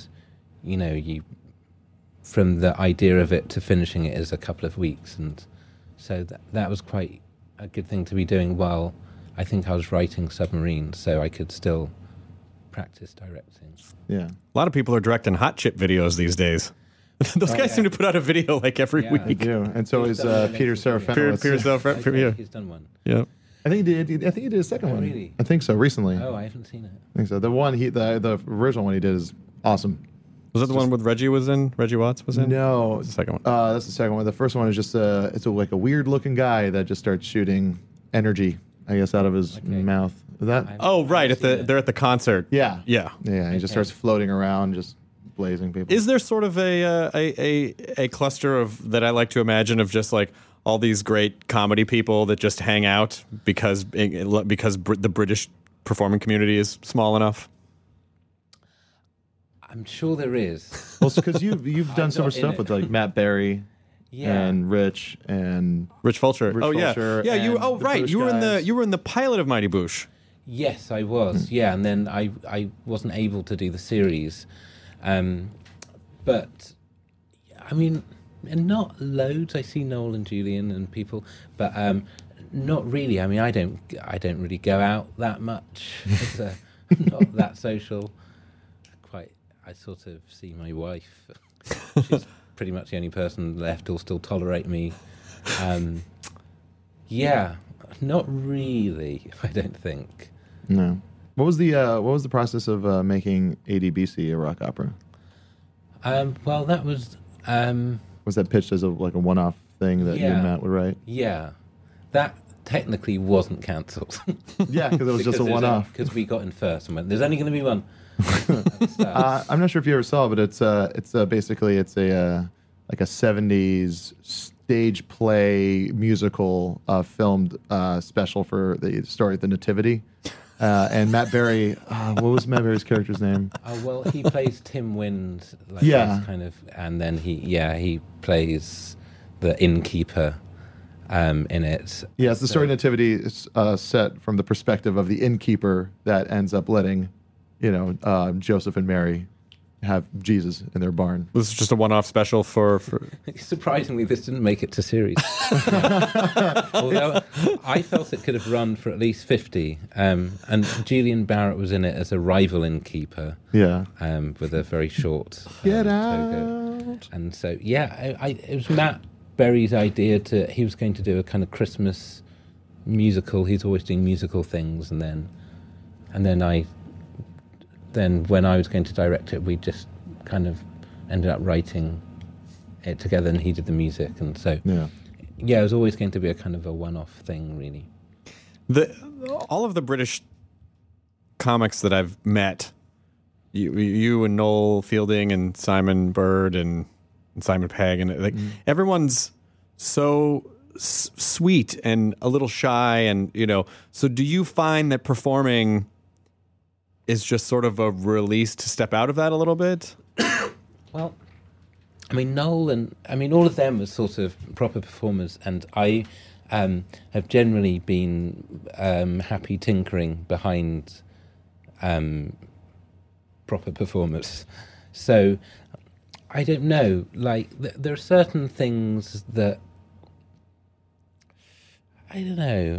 from the idea of it to finishing it is a couple of weeks, and so that was quite a good thing to be doing while I think I was writing Submarine, so I could still practice directing. Yeah, a lot of people are directing hot chip videos these days. Those guys seem to put out a video like every week. They do. And so is Peter Serafinowicz. Peter Serafinowicz. He's done one. Yeah. I think he did a second one. Really? I think so. Recently. Oh, I haven't seen it. I think so. The one the original one he did is awesome. Was that the one with Reggie Watts was in? No, that's the second one. That's the second one. The first one is just like a weird looking guy that just starts shooting energy, I guess, out of his mouth. Is that? Right. They're at the concert. Yeah. Yeah. He just starts floating around, just blazing people. Is there sort of a cluster of that I like to imagine of just like all these great comedy people that just hang out because the British performing community is small enough? I'm sure there is. Well, because you've done so much stuff with like Matt Berry, and Rich Fulcher. Fulcher yeah. You. and Oh, the right. Boosh You were guys. in the pilot of Mighty Boosh. Yes, I was. Yeah, and then I wasn't able to do the series, but I mean, and not loads. I see Noel and Julian and people, but not really. I mean, I don't really go out that much. It's not that social. I sort of see my wife. She's pretty much the only person left who'll still tolerate me. Yeah, not really. I don't think. No. What was the process of making ADBC a rock opera? Well, that was. Was that pitched as a one-off thing that you and Matt would write? Yeah, that technically wasn't cancelled. Yeah, because it was just a one-off. Because we got in first and went, there's only going to be one. I'm not sure if you ever saw, but it's basically a 70s stage play musical filmed special for the story of the Nativity. And Matt Berry, what was Matt Berry's character's name? Well, he plays Tim Wind, kind of, and then he plays the innkeeper in it. Yeah, it's the story of Nativity is set from the perspective of the innkeeper that ends up letting, Joseph and Mary have Jesus in their barn. This is just a one-off special for... Surprisingly, this didn't make it to series. Although I felt it could have run for at least 50. And Julian Barrett was in it as a rival innkeeper. Yeah. With a very short Get toga. out. And so, it was Matt Berry's idea he was going to do a kind of Christmas musical. He's always doing musical things. And then when I was going to direct it, we just kind of ended up writing it together, and he did the music, and so it was always going to be a kind of a one-off thing, really. All of the British comics that I've met, you and Noel Fielding and Simon Bird and Simon Pegg, and everyone's so sweet and a little shy, and So do you find that performing is just sort of a release to step out of that a little bit? Well, I mean, Noel and all of them are sort of proper performers, and I have generally been happy tinkering behind proper performers. So I don't know. Like there are certain things that I don't know.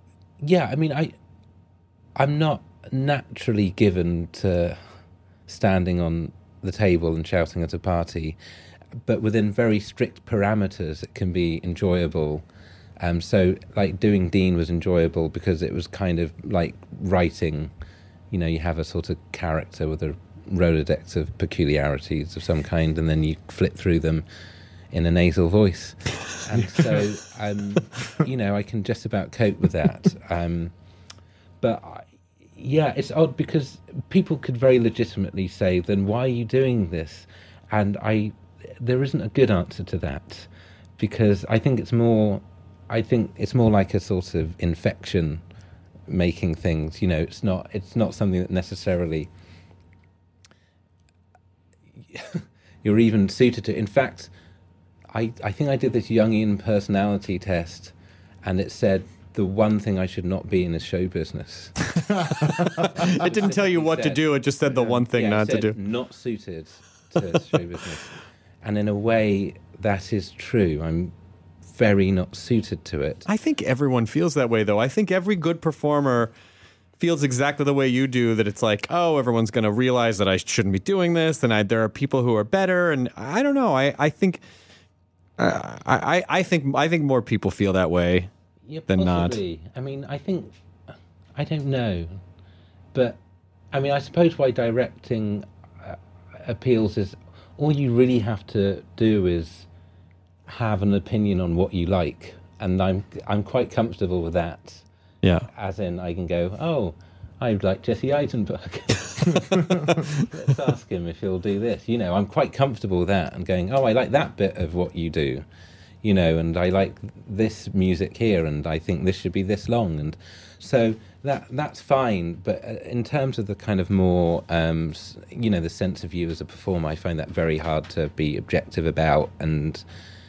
I'm not naturally given to standing on the table and shouting at a party, but within very strict parameters it can be enjoyable. So like doing Dean was enjoyable because it was kind of like writing, you have a sort of character with a Rolodex of peculiarities of some kind, and then you flip through them in a nasal voice. And so I can just about cope with that. But it's odd because people could very legitimately say, then why are you doing this? And there isn't a good answer to that, because I think it's more like a sort of infection making things. It's not something that necessarily you're even suited to. In fact, I think I did this Jungian personality test, and it said the one thing I should not be in is show business. It didn't tell you what to do. It just said the one thing not to do. Not suited to show business. And in a way, that is true. I'm very not suited to it. I think everyone feels that way, though. I think every good performer feels exactly the way you do, that it's like, oh, everyone's going to realize that I shouldn't be doing this, and there are people who are better, and I don't know. I think more people feel that way. Yeah, than possibly. not. I mean, I don't know. But, I suppose why directing appeals is all you really have to do is have an opinion on what you like. And I'm quite comfortable with that. Yeah. As in, I can go, oh, I like Jesse Eisenberg. Let's ask him if he'll do this. I'm quite comfortable with that, and going, oh, I like that bit of what you do. and I like this music here, and I think this should be this long, and so that's fine. But in terms of the kind of more, the sense of you as a performer, I find that very hard to be objective about, and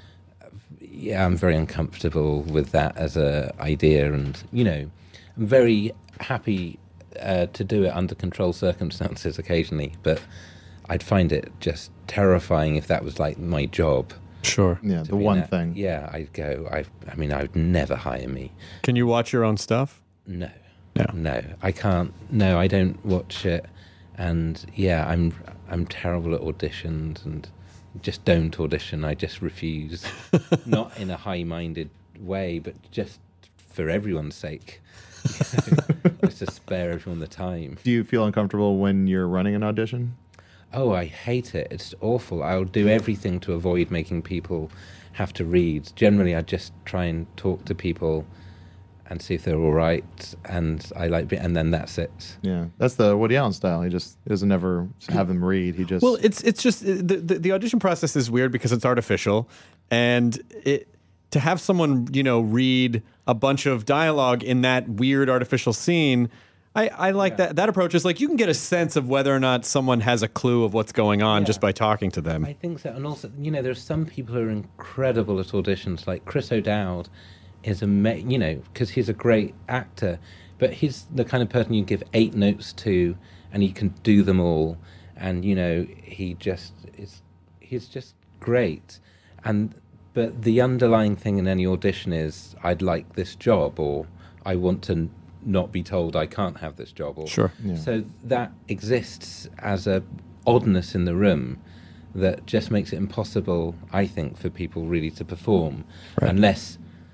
I'm very uncomfortable with that as a idea, and I'm very happy to do it under controlled circumstances occasionally, but I'd find it just terrifying if that was like my job. Sure. Yeah, the one thing. Yeah, I'd go. I would never hire me. Can you watch your own stuff? No, I can't. No, I don't watch it, and I'm terrible at auditions, and just don't audition. I just refuse, not in a high-minded way, but just for everyone's sake. Just to spare everyone the time. Do you feel uncomfortable when you're running an audition? Oh, I hate it. It's awful. I'll do everything to avoid making people have to read. Generally, I just try and talk to people and see if they're all right, and and then that's it. Yeah, that's the Woody Allen style. He doesn't ever have them read. He just it's just the audition process is weird because it's artificial, and to have someone read a bunch of dialogue in that weird artificial scene. I like that approach. Is like you can get a sense of whether or not someone has a clue of what's going on just by talking to them. I think so. And also, there's some people who are incredible at auditions, like Chris O'Dowd is because he's a great actor, but he's the kind of person you give 8 notes to and he can do them all. And, he's just great. But the underlying thing in any audition is I'd like this job, or I want to not be told I can't have this job. Sure. Yeah. So that exists as a oddness in the room that just makes it impossible, I think, for people really to perform unless,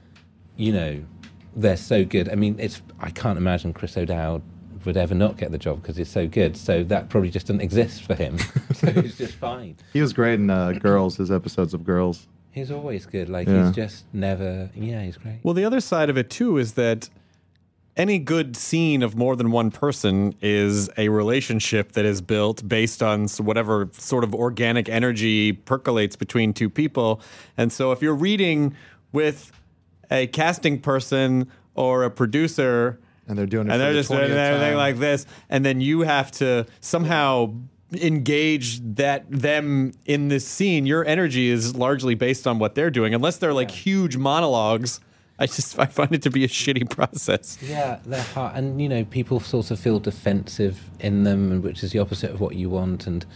they're so good. I mean, I can't imagine Chris O'Dowd would ever not get the job because he's so good. So that probably just doesn't exist for him. So he's just fine. He was great in Girls, his episodes of Girls. He's always good. He's just never, he's great. Well, the other side of it, too, is that any good scene of more than one person is a relationship that is built based on whatever sort of organic energy percolates between two people. And so if you're reading with a casting person or a producer, and they're doing it, and they're just doing everything like this, and then you have to somehow engage them in this scene, your energy is largely based on what they're doing, unless they're like huge monologues. I find it to be a shitty process. Yeah, they're hard. And, people sort of feel defensive in them, which is the opposite of what you want. And,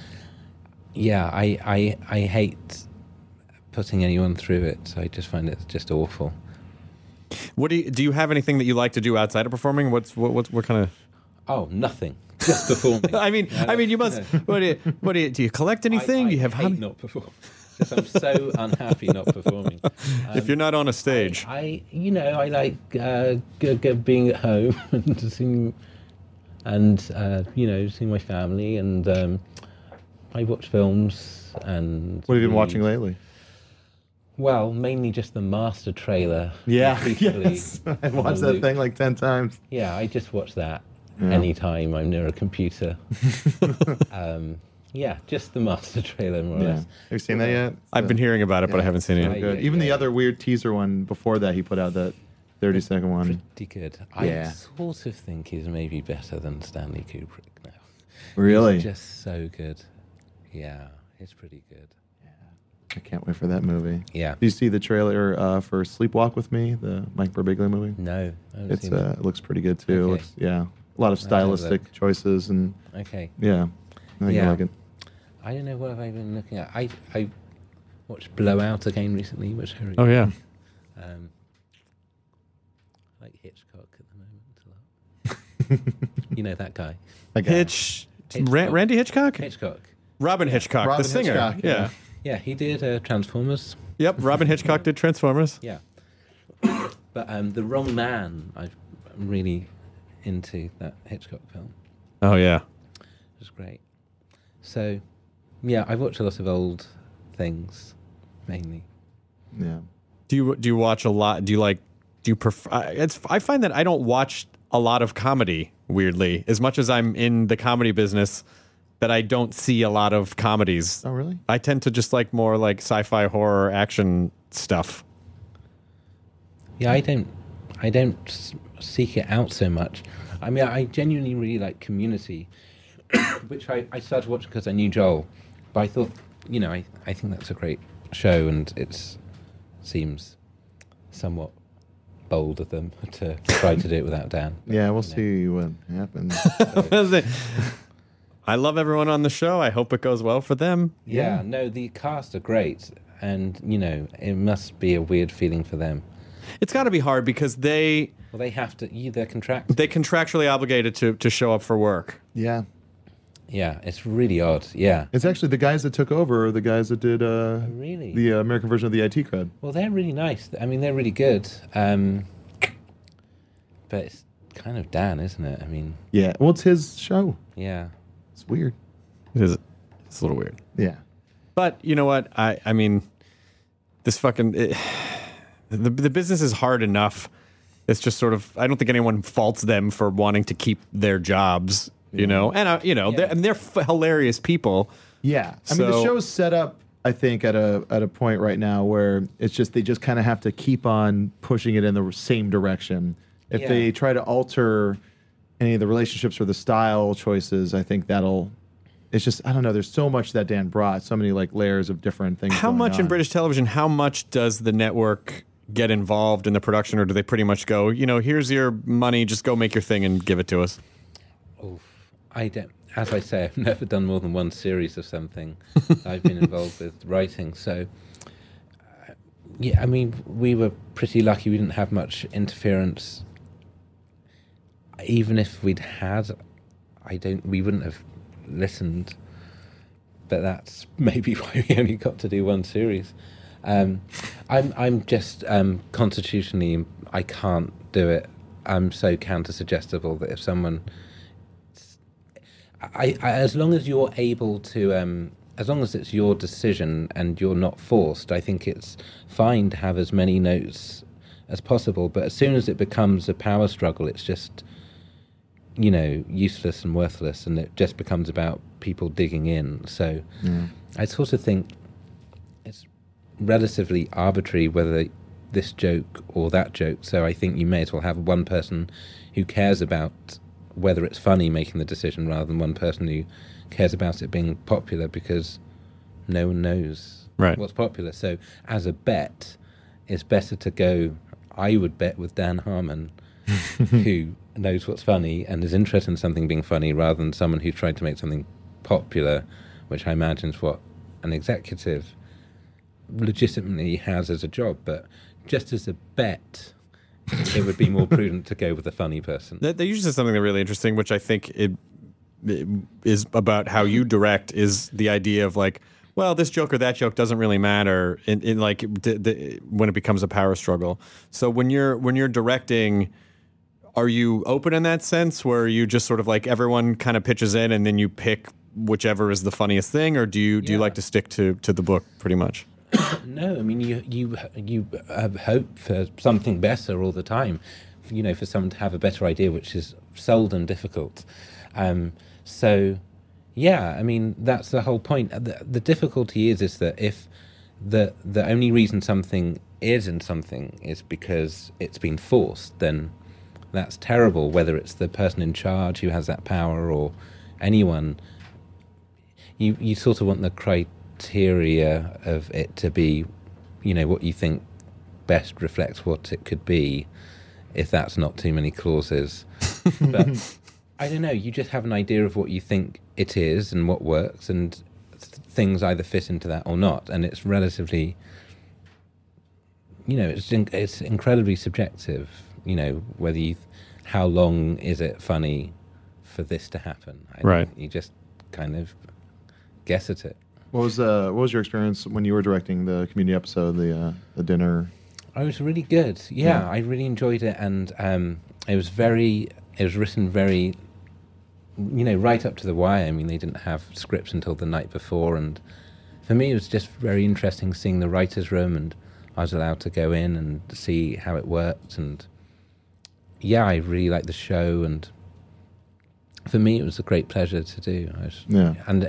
I hate putting anyone through it. I just find it just awful. What do you have anything that you like to do outside of performing? What kind of... Oh, nothing. Just performing. I mean, you must... Do you collect anything? I you have hate not performing. I'm so unhappy not performing. If you're not on a stage, I like being at home and seeing my family, and I watch films. And what have you been watching lately? Well, mainly just the Master trailer. Yeah, yes. I watched that thing like 10 times. Yeah, I just watch that anytime I'm near a computer. Yeah, just the Master trailer, more or less. Have you seen that yet? I've been hearing about it, but I haven't seen it yet. Good. Even the other weird teaser one before that, he put out that 30-second one. Pretty good. I sort of think he's maybe better than Stanley Kubrick now. Really? He's just so good. Yeah, it's pretty good. I can't wait for that movie. Yeah. Do you see the trailer for Sleepwalk with Me, the Mike Birbiglia movie? No, I haven't seen it. It looks pretty good too. Okay. A lot of stylistic choices and okay. Yeah, I think you like it. I don't know what have I been looking at. I watched Blowout again recently, which I really Oh yeah. I like Hitchcock at the moment a lot. That guy. Hitchcock. Randy Hitchcock? Hitchcock. Robin Hitchcock, the singer. Hitchcock, yeah. Yeah, he did Transformers. Yep, Robin Hitchcock did Transformers. Yeah. But The Wrong Man, I'm really into that Hitchcock film. Oh yeah. It was great. So, yeah, I watch a lot of old things, mainly. Yeah. Do you watch a lot? Do you prefer? I find that I don't watch a lot of comedy. Weirdly, as much as I'm in the comedy business, that I don't see a lot of comedies. Oh really? I tend to just like more like sci-fi, horror, action stuff. Yeah, I don't seek it out so much. I mean, I genuinely really like Community, which I started watching because I knew Joel. But I thought, I think that's a great show, and it seems somewhat bold of them to try to do it without Dan. Yeah, we'll see what happens. I love everyone on the show. I hope it goes well for them. Yeah, no, the cast are great, and, it must be a weird feeling for them. It's got to be hard because they have to, they're contractually obligated to show up for work. Yeah. Yeah, it's really odd. Yeah, it's actually the guys that took over are the guys that did really the American version of the IT Crowd. Well, they're really nice. I mean, they're really good. But it's kind of Dan, isn't it? I mean, yeah. Well, it's his show. Yeah, it's weird. It's a little weird. Yeah, but you know what? I mean, this fucking the business is hard enough. It's just sort of, I don't think anyone faults them for wanting to keep their jobs. And they're hilarious people. Yeah, I mean the show's set up, I think, at a point right now where it's just they just kind of have to keep on pushing it in the same direction. If they try to alter any of the relationships or the style choices, I think it's just, I don't know. There's so much that Dan brought, so many like layers of different things. How much in British television? How much does the network get involved in the production, or do they pretty much go, here's your money, just go make your thing and give it to us? Oh. I don't. As I say, I've never done more than one series of something I've been involved with writing. So, I mean, we were pretty lucky. We didn't have much interference. Even if we'd had, we wouldn't have listened. But that's maybe why we only got to do one series. I'm just constitutionally, I can't do it. I'm so counter-suggestible that if someone... as long as you're able to, as long as it's your decision and you're not forced, I think it's fine to have as many notes as possible. But as soon as it becomes a power struggle, it's just, useless and worthless, and it just becomes about people digging in. So I sort of think it's relatively arbitrary whether this joke or that joke. So I think you may as well have one person who cares about whether it's funny making the decision rather than one person who cares about it being popular, because no one knows what's popular. So as a bet, it's better to go, I would bet with Dan Harmon, who knows what's funny and is interested in something being funny, rather than someone who tried to make something popular, which I imagine is what an executive legitimately has as a job. But just as a bet, it would be more prudent to go with a funny person. They usually say something really interesting, which I think it is about how you direct, is the idea of like, well, this joke or that joke doesn't really matter in like when it becomes a power struggle. So when you're directing, are you open in that sense, where you just sort of like everyone kind of pitches in and then you pick whichever is the funniest thing, or do you like to stick to the book pretty much? No, I mean you hope for something better all the time, for someone to have a better idea, which is seldom difficult. So, yeah, I mean that's the whole point. The difficulty is that if the only reason something isn't something is because it's been forced, then that's terrible. Whether it's the person in charge who has that power or anyone, you sort of want the criteria of it to be, what you think best reflects what it could be, if that's not too many clauses. But I don't know, you just have an idea of what you think it is and what works, and things either fit into that or not, and it's relatively, it's incredibly subjective, whether how long is it funny for this to happen. You just kind of guess at it. What was your experience when you were directing the Community episode, the dinner? Oh, it was really good. Yeah, I really enjoyed it, and it was written very, right up to the wire. I mean, they didn't have scripts until the night before, and for me, it was just very interesting seeing the writers' room, and I was allowed to go in and see how it worked, and yeah, I really liked the show, and for me, it was a great pleasure to do. And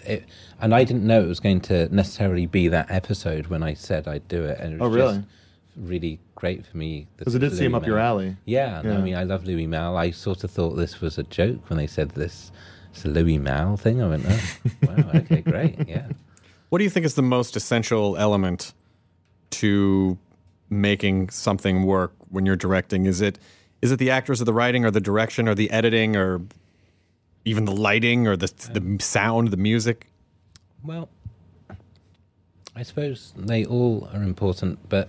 and I didn't know it was going to necessarily be that episode when I said I'd do it. And it was really? Just really great for me. Because it did seem up your alley. Yeah, I mean, I love Louis Malle. I sort of thought this was a joke when they said this. It's a Louis Malle thing. I went, oh, wow, okay, great, yeah. What do you think is the most essential element to making something work when you're directing? Is it the actors or the writing or the direction or the editing or even the lighting or the sound, the music? Well, I suppose they all are important, but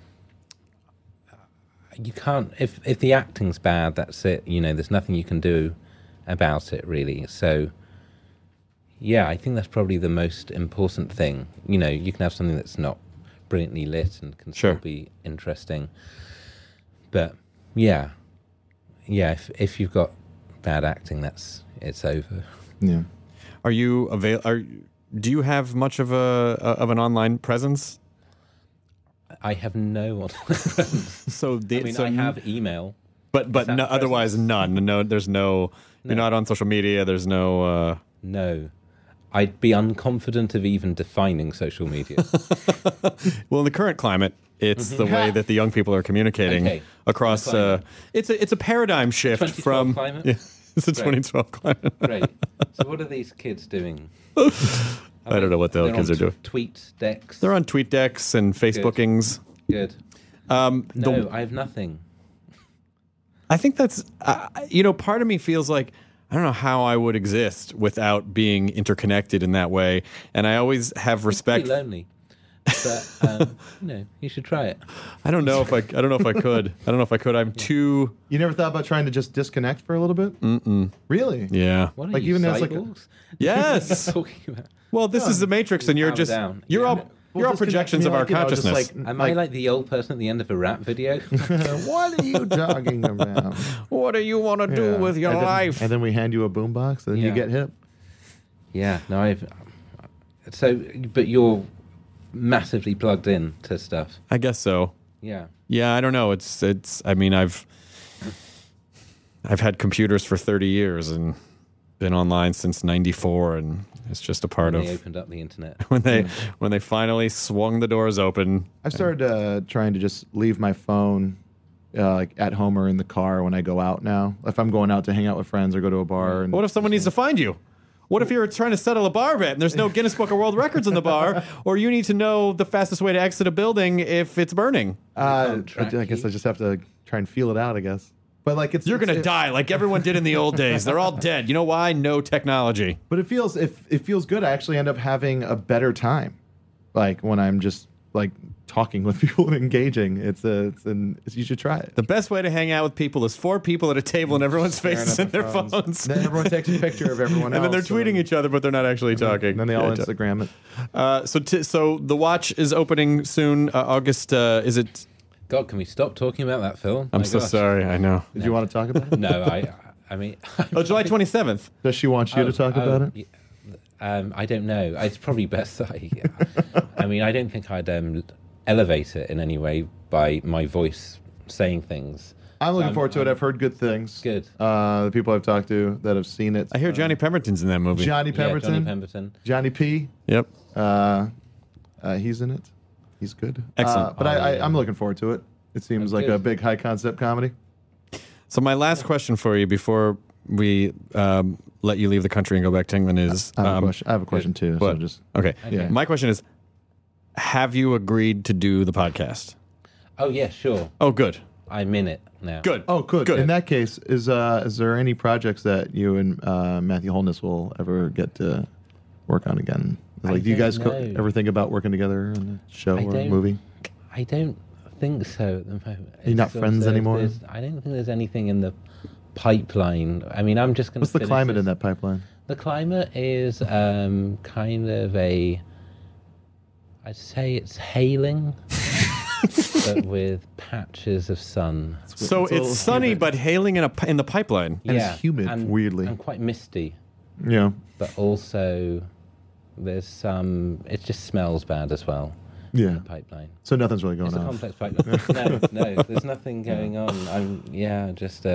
you can't, if the acting's bad, that's it. There's nothing you can do about it, really. So, yeah, I think that's probably the most important thing. You can have something that's not brilliantly lit and can still be interesting. But, yeah, if you've got bad acting, it's over. Yeah. Are you do you have much of an online presence? I have no online presence. I have email, but no, otherwise none. No, there's no. You're not on social media. There's no. No, I'd be unconfident of even defining social media. Well, in the current climate, it's the way that the young people are communicating across. It's a paradigm shift from. Climate? Yeah, it's a 2012 climate. Great. So what are these kids doing? I don't know what the hell kids are doing. Tweet decks. They're on tweet decks and Facebookings. Good. No, I have nothing. I think that's, part of me feels like, I don't know how I would exist without being interconnected in that way. And I always have respect. It's pretty lonely. But, you should try it. I don't know if I could. I'm too. You never thought about trying to just disconnect for a little bit? Mm-mm. Really? Yeah. What are you, cyborgs? Yes. Talking about? Well, this is the Matrix, and you're all projections of our consciousness. Am I like the old person at the end of a rap video? What are you talking about? What do you want to do with your life? And then we hand you a boombox, and then you get hip. Yeah. No, but you're massively plugged in to stuff. I guess so. Yeah. Yeah, I don't know. It's. I mean, I've had computers for 30 years and been online since '94, and it's just a part when of. They opened up the internet when they finally swung the doors open. I've started trying to just leave my phone like at home or in the car when I go out now. If I'm going out to hang out with friends or go to a bar. And what if someone needs to find you? What if you're trying to settle a bar bet and there's no Guinness Book of World Records in the bar, or you need to know the fastest way to exit a building if it's burning? I guess I just have to try and feel it out, I guess. But you're going to die like everyone did in the old days. They're all dead. You know why? No technology. But it feels good. I actually end up having a better time. Like when I'm just like talking with people and engaging. You should try it. The best way to hang out with people is 4 people at a table and everyone's faces in their phones. Then everyone takes a picture of everyone else. And then they're tweeting each other, but they're not actually talking. And then they all Instagram it. So The Watch is opening soon. August, is it... God, can we stop talking about that film? I'm so sorry, I know. Did you want to talk about it? No, I mean... July 27th. Does she want you to talk about it? I don't know. It's probably best that I mean, I don't think I'd elevate it in any way by my voice saying things. I'm looking forward to it. I've heard good things. Good. The people I've talked to that have seen it. I hear Johnny Pemberton's in that movie. Johnny Pemberton. Johnny P. Yep. He's in it. He's good. Excellent. But I'm looking forward to it. It seems like a big high concept comedy. So my last question for you before we let you leave the country and go back to England is... I have a question too. But, so okay. Yeah. My question is, have you agreed to do the podcast? Oh, yeah, sure. Oh, good. I'm in it now. Good. Oh, good. In that case, is there any projects that you and Matthew Holness will ever get to work on again? Like, do you guys ever think about working together in a show or a movie? I don't think so at the moment. Are you not friends anymore? I don't think there's anything in the pipeline. I mean, I'm just going to... What's the climate in that pipeline? The climate is kind of I'd say it's hailing, but with patches of sun. So it's sunny, humid. But hailing in the pipeline. And it's humid, weirdly. And quite misty. Yeah. But also, there's some... It just smells bad as well. Yeah. In the pipeline. So nothing's really going on. It's a complex pipeline. No, there's nothing going on. I'm, just...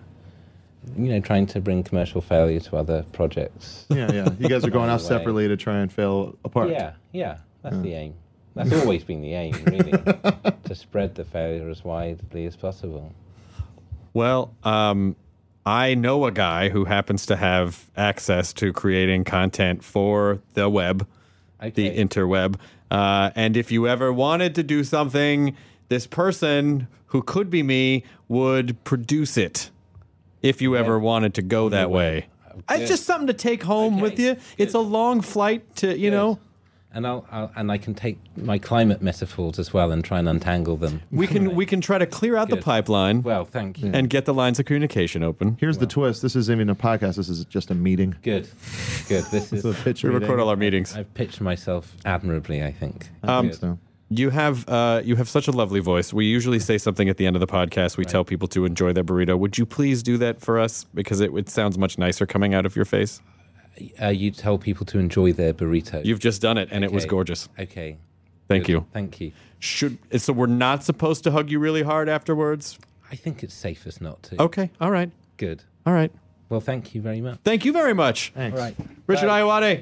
trying to bring commercial failure to other projects. Yeah. You guys are going off separately to try and fail apart. Yeah. That's the aim. That's always been the aim, really, to spread the failure as widely as possible. Well, I know a guy who happens to have access to creating content for the web, the interweb. And if you ever wanted to do something, this person, who could be me, would produce it if you ever wanted to go that way. It's just something to take home with you. Good. It's a long flight to, you know. And I can take my climate metaphors as well and try and untangle them. We can try to clear out the pipeline. Well, thank you. And get the lines of communication open. Here's the twist. This isn't even a podcast. This is just a meeting. Good. This is a pitch we meeting. record all our meetings. I've pitched myself admirably, I think. I think so. You have such a lovely voice. We usually say something at the end of the podcast. We tell people to enjoy their burrito. Would you please do that for us? Because it sounds much nicer coming out of your face. You tell people to enjoy their burrito. You've just done it, and it was gorgeous. Okay. Thank you. Thank you. So we're not supposed to hug you really hard afterwards? I think it's safest not to. Okay. All right. Good. All right. Well, thank you very much. Thank you very much. Thanks. All right. Richard Ayoade.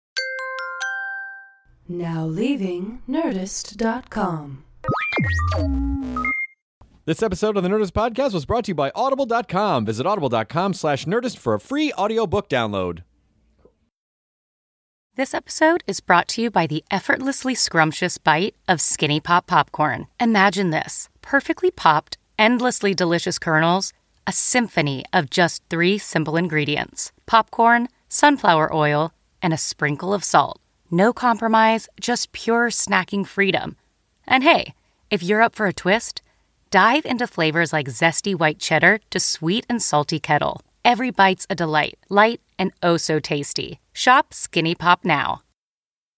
Now leaving Nerdist.com. This episode of the Nerdist Podcast was brought to you by Audible.com. Visit audible.com/Nerdist for a free audiobook download. This episode is brought to you by the effortlessly scrumptious bite of Skinny Pop Popcorn. Imagine this. Perfectly popped, endlessly delicious kernels, a symphony of just 3 simple ingredients. Popcorn, sunflower oil, and a sprinkle of salt. No compromise, just pure snacking freedom. And hey, if you're up for a twist, dive into flavors like zesty white cheddar to sweet and salty kettle. Every bite's a delight, light and oh so tasty. Shop Skinny Pop now